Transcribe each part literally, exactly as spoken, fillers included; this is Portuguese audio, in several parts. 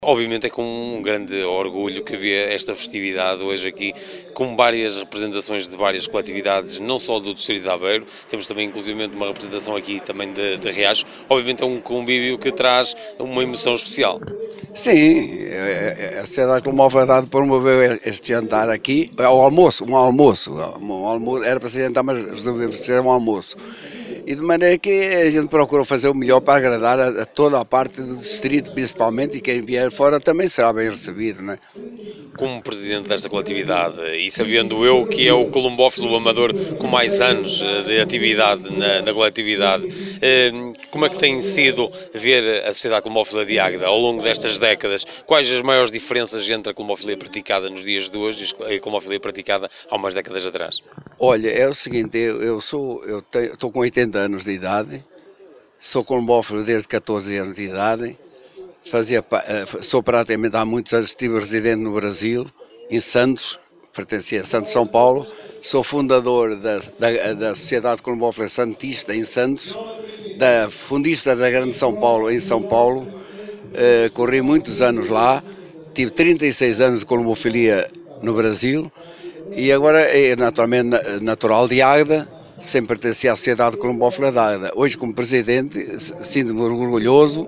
Obviamente é com um grande orgulho que vê esta festividade hoje aqui, com várias representações de várias coletividades, não só do Distrito de Aveiro, temos também inclusivamente uma representação aqui também de, de Riacho. Obviamente é um convívio que traz uma emoção especial. Sim, é- é- a Sociedade Colombo-Alvalade promoveu este jantar aqui, é o almoço, um almoço, um almoço, era para ser jantar, mas resolvemos ser um almoço. E de maneira que a gente procurou fazer o melhor para agradar a, a toda a parte do distrito, principalmente, e quem vier fora também será bem recebido, não é? Como presidente desta coletividade e sabendo eu que é o colombófilo amador com mais anos eh, de atividade na, na coletividade, eh, como é que tem sido ver a Sociedade Colombófila de Águeda ao longo destas décadas? Quais as maiores diferenças entre a colombofilia praticada nos dias de hoje e a colombofilia praticada há umas décadas atrás? Olha, é o seguinte, eu, eu sou, eu estou com oitenta anos de idade, sou colombófilo desde catorze anos de idade, fazia, sou praticamente há muitos anos, estive residente no Brasil, em Santos, pertencia a Santos São Paulo, sou fundador da, da, da Sociedade Colombófila Santista em Santos, da fundista da Grande São Paulo em São Paulo, uh, corri muitos anos lá, tive trinta e seis anos de colombofilia no Brasil e agora é naturalmente natural de Águeda, sempre pertencia à Sociedade Colombófila de Águeda. Hoje como presidente sinto-me orgulhoso.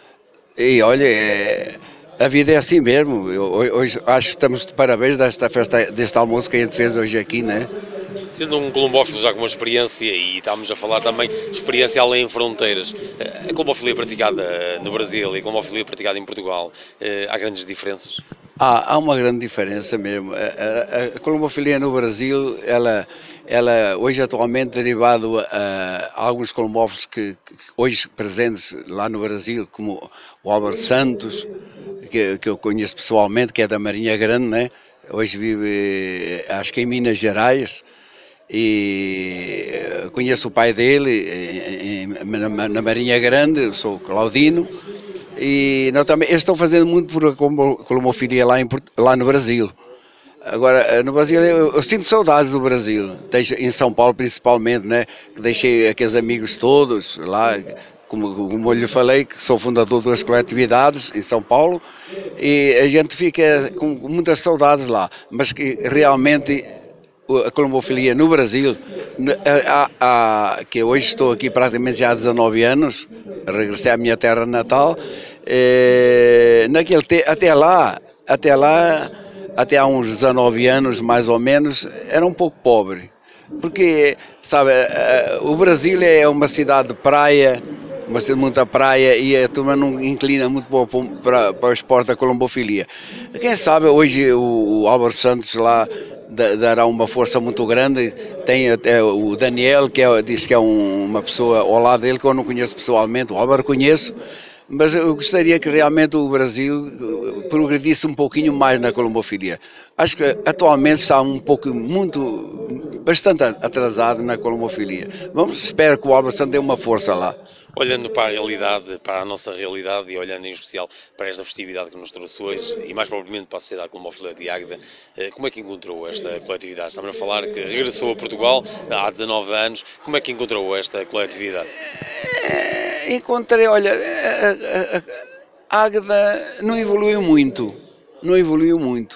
E olha, é, a vida é assim mesmo. Eu, hoje acho que estamos de parabéns desta festa, deste almoço que a gente fez hoje aqui, né? Sendo um colombófilo já com uma experiência, e estamos a falar também experiência além fronteiras, a colombofilia praticada no Brasil e a colombofilia praticada em Portugal, há grandes diferenças? Há, há uma grande diferença mesmo. A, a, a colombofilia no Brasil, ela, ela hoje atualmente derivado a, a alguns colombófilos que, que hoje presentes lá no Brasil, como o Álvaro Santos, que, que eu conheço pessoalmente, que é da Marinha Grande, né? Hoje vive, acho que em Minas Gerais, e conheço o pai dele em, na, na Marinha Grande, sou Claudino, e não, também, eles estão fazendo muito por colombofilia lá, em, lá no Brasil. Agora, no Brasil, eu, eu sinto saudades do Brasil, deixo, em São Paulo principalmente, né, que deixei aqueles amigos todos lá, como, como eu lhe falei, que sou fundador de duas coletividades em São Paulo, e a gente fica com muitas saudades lá, mas que realmente a colombofilia no Brasil, a, a, a, que hoje estou aqui praticamente já há dezanove anos, regressei à minha terra natal, eh, naquele te, até lá, até lá, até há uns dezanove anos mais ou menos, era um pouco pobre, porque, sabe, o Brasil é uma cidade de praia, uma cidade de muita praia, e a turma não inclina muito para, para, para o esporte da colombofilia. Quem sabe hoje o, o Álvaro Santos lá dará uma força muito grande. Tem até o Daniel, que é, diz que é um, uma pessoa ao lado dele que eu não conheço pessoalmente, o Álvaro conheço, mas eu gostaria que realmente o Brasil progredisse um pouquinho mais na colombofilia. Acho que atualmente está um pouco, muito, bastante atrasado na colombofilia. Vamos, espero que o Álvaro Santos dê uma força lá. Olhando para a realidade, para a nossa realidade e olhando em especial para esta festividade que nos trouxe hoje e mais propriamente para a Sociedade Colombófila de Águeda, como é que encontrou esta coletividade? Estamos a falar que regressou a Portugal há dezanove anos, como é que encontrou esta coletividade? Encontrei, olha, a, a, a Águeda não evoluiu muito, não evoluiu muito.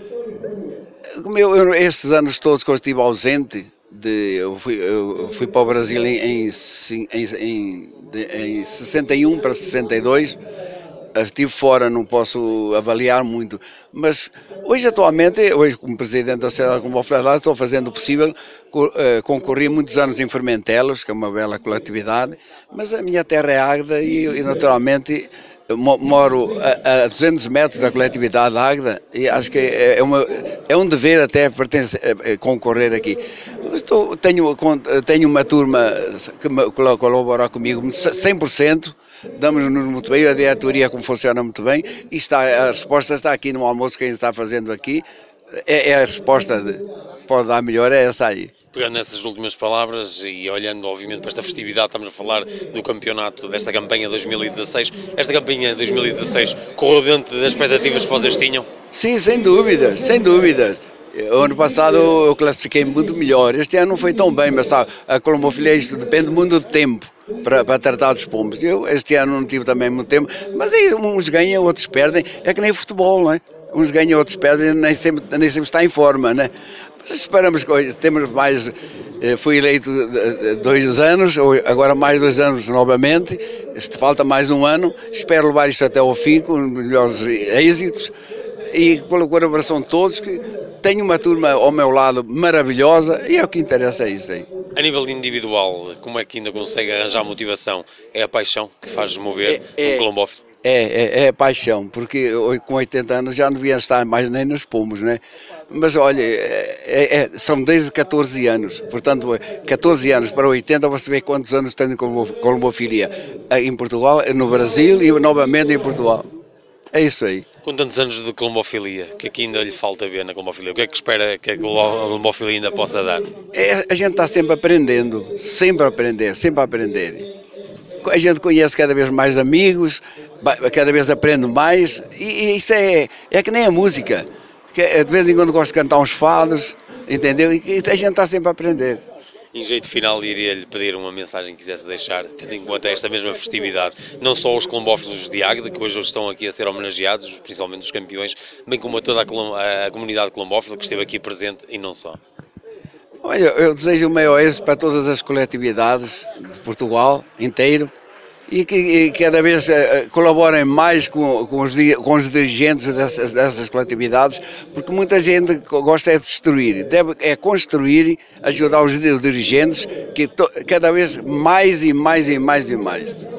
Como eu, eu, esses anos todos que eu estive ausente, de, eu, fui, eu fui para o Brasil em, em, em, de, em sessenta e um para sessenta e dois, estive fora, não posso avaliar muito, mas hoje atualmente, hoje como presidente da Sociedade Colombófila estou fazendo o possível, concorri muitos anos em Fermentelos, que é uma bela coletividade, mas a minha terra é Águeda e, e naturalmente moro a, a duzentos metros da coletividade de Águeda e acho que é, uma, é um dever até pertence, concorrer aqui. Estou, tenho, tenho uma turma que me colabora comigo cem por cento, damos-nos muito bem, a diretoria como funciona muito bem, e está, a resposta está aqui no almoço que a gente está fazendo aqui, é, é a resposta, de, pode dar melhor, é essa aí. Pegando nessas últimas palavras e olhando obviamente para esta festividade, estamos a falar do campeonato, desta campanha dois mil e dezasseis, esta campanha dois mil e dezasseis correu dentro das expectativas que vocês tinham? Sim, sem dúvidas, sem dúvidas. O ano passado eu classifiquei muito melhor, este ano não foi tão bem, mas sabe, a colombofilia isto depende muito do tempo. para, para tratar dos pombos. Eu este ano não tive também muito tempo, mas aí uns ganham, outros perdem, é que nem futebol, não é? Uns ganham, outros perdem, nem sempre, nem sempre está em forma, né? Mas esperamos que temos mais, fui eleito dois anos, agora mais dois anos novamente, falta mais um ano, espero levar isto até ao fim, com melhores êxitos, e com a colaboração de todos, que tenho uma turma ao meu lado maravilhosa, e é o que interessa, é isso aí. A nível individual, como é que ainda consegue arranjar motivação? É a paixão que faz mover é, um colombófilo? É, é, é a paixão, porque com oitenta anos já não devia estar mais nem nos pomos, né? Mas olha, é, é, são desde catorze anos, portanto, catorze anos para oitenta, você vê quantos anos tem de colombofilia. Em Portugal, no Brasil e novamente em Portugal. É isso aí. Com tantos anos de colombofilia, o que é que ainda lhe falta ver na colombofilia? O que é que espera que a colombofilia ainda possa dar? É, a gente está sempre aprendendo, sempre a aprender, sempre a aprender. A gente conhece cada vez mais amigos, cada vez aprende mais, e, e isso é, é que nem a música, que de vez em quando gosto de cantar uns fados, entendeu? E, e a gente está sempre a aprender. Em jeito final, iria-lhe pedir uma mensagem que quisesse deixar, tendo em conta esta mesma festividade, não só os colombófilos de Águeda, que hoje estão aqui a ser homenageados, principalmente os campeões, bem como a toda a, a comunidade colombófila que esteve aqui presente e não só. Olha, eu desejo o maior êxito para todas as coletividades de Portugal inteiro, e que e cada vez uh, colaborem mais com, com, os, com os dirigentes dessas, dessas coletividades, porque muita gente gosta é de destruir, deve é construir, ajudar os dirigentes, que to, cada vez mais e mais e mais e mais.